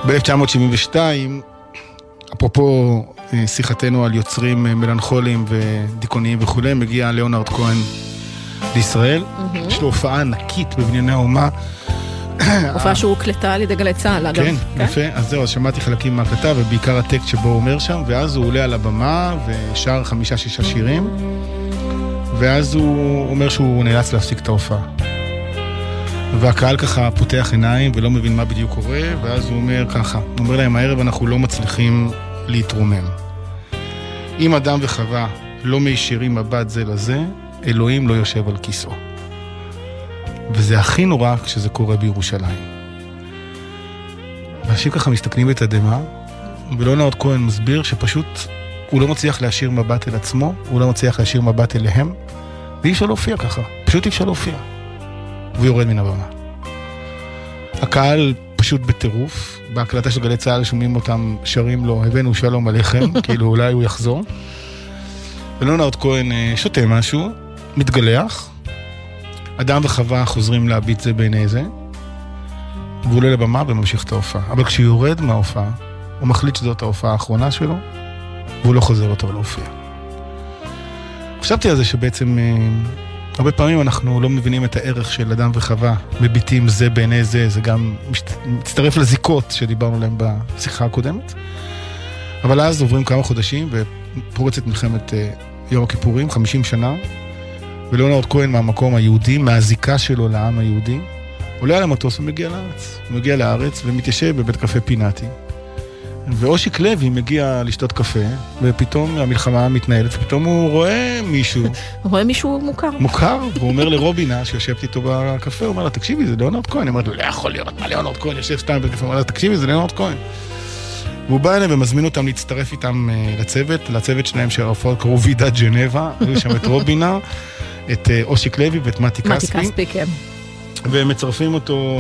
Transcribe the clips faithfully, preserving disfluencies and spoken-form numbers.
ב-אלף תשע מאות שבעים ושתיים, אפרופו שיחתנו על יוצרים מלנכוליים ודיכאוניים וכו', מגיע ליאונרד כהן לישראל. יש לו הופעה ענקית בבנייני האומה. הופעה שהוא הוקלטה על ידי גלי צהל, אגב. כן, יפה. אז זהו, אז שמעתי חלקים מההקלטה, ובעיקר הטקסט שבו הוא אומר שם, ואז הוא עולה על הבמה ושר חמישה, שישה שירים, ואז הוא אומר שהוא נאלץ להפסיק את ההופעה. והקהל ככה פותח עיניים ולא מבין מה בדיוק קורה, ואז הוא אומר ככה, הוא אומר להם, הערב אנחנו לא מצליחים להתרומם. אם אדם וחווה לא מישירים מבט זה לזה, אלוהים לא יושב על כיסאו. וזה הכי נורא כשזה קורה בירושלים. ואנשים ככה מסתכלים בתדהמה, ולאונרד כהן מסביר שפשוט הוא לא מצליח להשאיר מבט אל עצמו, הוא לא מצליח להשאיר מבט אליהם, ואי אפשר להופיע ככה, פשוט אי אפשר להופיע. והוא יורד מן הבמה. הקהל פשוט בטירוף, בהקלטה של גלי צהל שומעים אותם שרים לו, הבאנו שלום עליכם, כאילו אולי הוא יחזור. ולאונרד כהן שותה משהו, מתגלח, אדם וחווה חוזרים להביט זה בעיני זה, והוא עולה לבמה וממשיך את ההופעה. אבל כשהוא יורד מההופעה, הוא מחליט שזאת ההופעה האחרונה שלו, והוא לא חוזר אותו להופיע. חשבתי על זה שבעצם הרבה פעמים אנחנו לא מבינים את הערך של אדם וחווה, מביטים זה בעיני זה, זה גם מצטרף לזיקות שדיברנו להם בשיחה הקודמת. אבל אז עוברים כמה חודשים ופורצת מלחמת יום הכיפורים, חמישים שנה, ולאונרד כהן מהמקום היהודי, מהזיקה שלו לעם היהודי, עולה על המטוס ומגיע לארץ. הוא מגיע לארץ ומתיישב בבית קפה פינאטי. ואושיק לוי מגיע לשתות קפה, ופתאום המלחמה מתנהלת, ופתאום הוא רואה מישהו. הוא רואה מישהו מוכר. מוכר, והוא אומר לרובינה, שיושבת איתו בקפה, הוא אומר לה, תקשיבי, זה לאונרד כהן. אני אומרת לו, לא יכול להיות, מה לאונרד כהן? יושב שתיים בקפה, הוא אומר לה, תקשיבי, זה לאונרד כהן. והוא בא אליהם ומזמין אותם להצטרף איתם לצוות, לצוות שלהם שהרפואות קראו וידת ג'נבה, היו שם את רובינה, את אושיק לוי ואת מתי כספי. מתי כספי, כן. והם מצרפים אותו...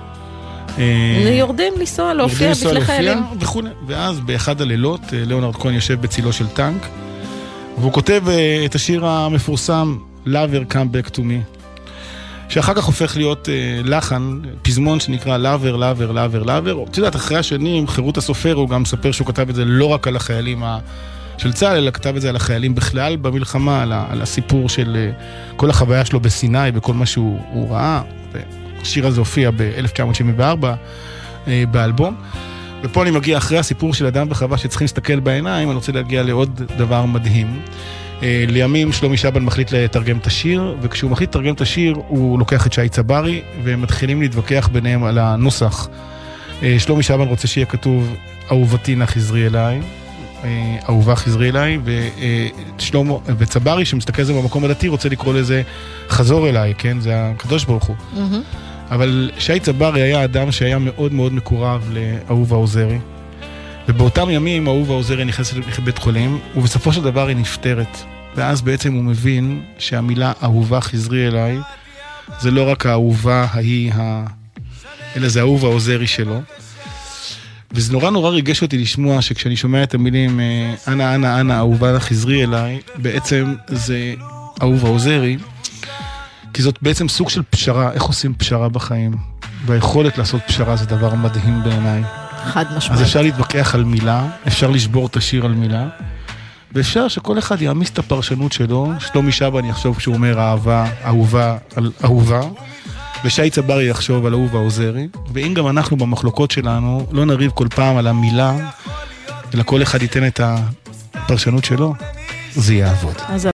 יורדים לנסוע, להופיע בפני חיילים. ואז באחד הלילות, לאונרד כהן יושב בצילו של טנק, והוא כותב את השיר המפורסם, Lover Come Back to Me, שאחר כך הופך להיות לחן, פזמון שנקרא Lover, Lover, Lover, Lover. אתה יודעת, אחרי השנים, חירות הסופר, הוא גם מספר שהוא כתב את זה לא רק על החיילים של צה"ל, אלא כתב את זה על החיילים בכלל במלחמה, על הסיפור של כל החוויה שלו בסיני, בכל מה שהוא ראה. השיר הזה הופיע ב-אלף תשע מאות שבעים וארבע באלבום. ופה אני מגיע אחרי הסיפור של אדם וחווה שצריכים להסתכל בעיניים, אני רוצה להגיע לעוד דבר מדהים. לימים שלומי שבן מחליט לתרגם את השיר, וכשהוא מחליט לתרגם את השיר, הוא לוקח את שי צברי, והם מתחילים להתווכח ביניהם על הנוסח. שלומי שבן רוצה שיהיה כתוב, אהובתי נא חזרי אליי, אהובה חזרי אליי, ושלמה, וצברי שמסתכל על זה במקום הדתי, רוצה לקרוא לזה חזור אליי, כן? זה הקדוש ברוך הוא. אבל שי צברי היה אדם שהיה מאוד מאוד מקורב לאהובה עוזרי, ובאותם ימים אהובה עוזרי נכנסת לבית חולים, ובסופו של דבר היא נפטרת, ואז בעצם הוא מבין שהמילה אהובה חזרי אליי, זה לא רק האהובה ההיא, אלא זה אהובה עוזרי שלו. וזה נורא נורא ריגש אותי לשמוע שכשאני שומע את המילים אנה, אנה, אנה, אהובה חזרי אליי, בעצם זה אהובה עוזרי, כי זאת בעצם סוג של פשרה, איך עושים פשרה בחיים, והיכולת לעשות פשרה זה דבר מדהים בעיניי. חד משמעית. אז אפשר להתווכח על מילה, אפשר לשבור את השיר על מילה, ואפשר שכל אחד יעמיס את הפרשנות שלו, שלומי שבן יחשוב כשהוא אומר אהבה, אהובה, על אהובה, ושי צברי יחשוב על אהובה עוזרי, ואם גם אנחנו במחלוקות שלנו לא נריב כל פעם על המילה, אלא כל אחד ייתן את הפרשנות שלו, זה יעבוד.